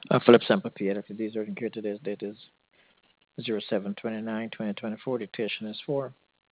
Philip Sample P. These are here today's date is 07/29/2024. Dictation is for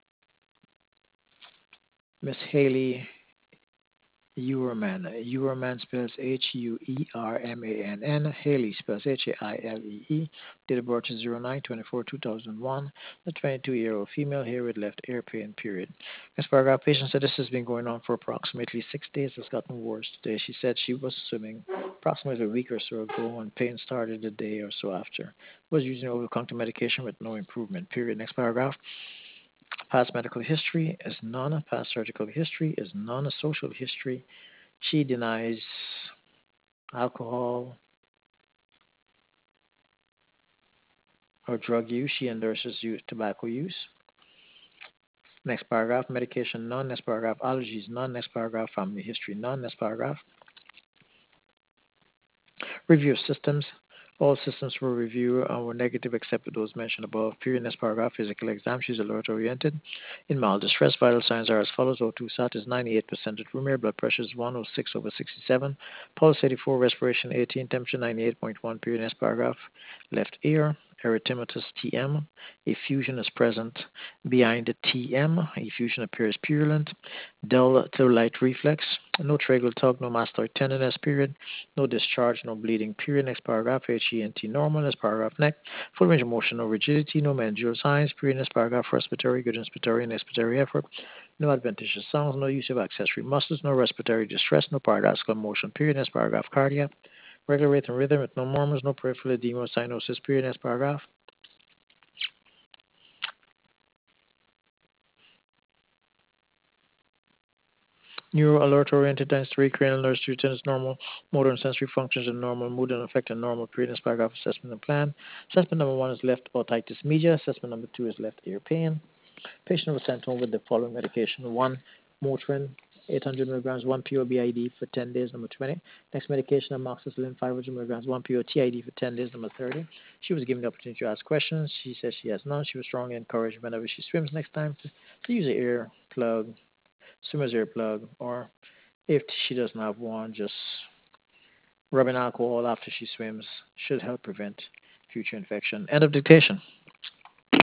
Miss Haley Uerman. Uerman spells Huermann. Haley spells Hailee. Date of birth is 09/24/2001. A 22-year-old female here with left ear pain, period. Next paragraph, patient said this has been going on for approximately 6 days. It's gotten worse today. She said she was swimming approximately a week or so ago when pain started a day or so after. Was using over-the-counter medication with no improvement, period. Next paragraph. Past medical history is none. Past surgical history is none. Social history. She denies alcohol or drug use. She endorses tobacco use. Next paragraph, medication none. Next paragraph, allergies none. Next paragraph, family history none. Next paragraph, review of systems. All systems were reviewed and were negative except for those mentioned above. Period. Next paragraph, physical exam. She's alert oriented. In mild distress, vital signs are as follows. O2 sat is 98% at room air. Blood pressure is 106/67. Pulse 84. Respiration 18. Temperature 98.1. Period. Next paragraph, left ear. Erythematous TM. Effusion is present behind the TM. Effusion appears purulent. Dull to light reflex. No tracheal tug, no mastoid tenderness, period. No discharge, no bleeding, period. Next paragraph, HENT normal. Next paragraph, neck. Full range of motion, no rigidity, no meningeal signs, period. Next paragraph, respiratory, good inspiratory and expiratory effort. No adventitious sounds, no use of accessory muscles, no respiratory distress, no paradoxical motion, period. Next paragraph, cardiac. Regular rate and rhythm with no murmurs, no peripheral edema, cyanosis, period. Next paragraph. Neuro alert oriented times 3, cranial nerves to return is normal, motor and sensory functions are normal, mood and affect are normal, period. Paragraph assessment and plan. Assessment number 1 is left otitis media, assessment number 2 is left ear pain. Patient was sent home with the following medication: 1 Motrin, 800 milligrams, 1 PO BID for 10 days, number 20. Next medication, amoxicillin, 500 milligrams, 1 PO TID for 10 days, number 30. She was given the opportunity to ask questions. She says she has none. She was strongly encouraged whenever she swims next time to use an ear plug, swimmer's ear plug, or if she doesn't have one, just rubbing alcohol after she swims should help prevent future infection. End of dictation.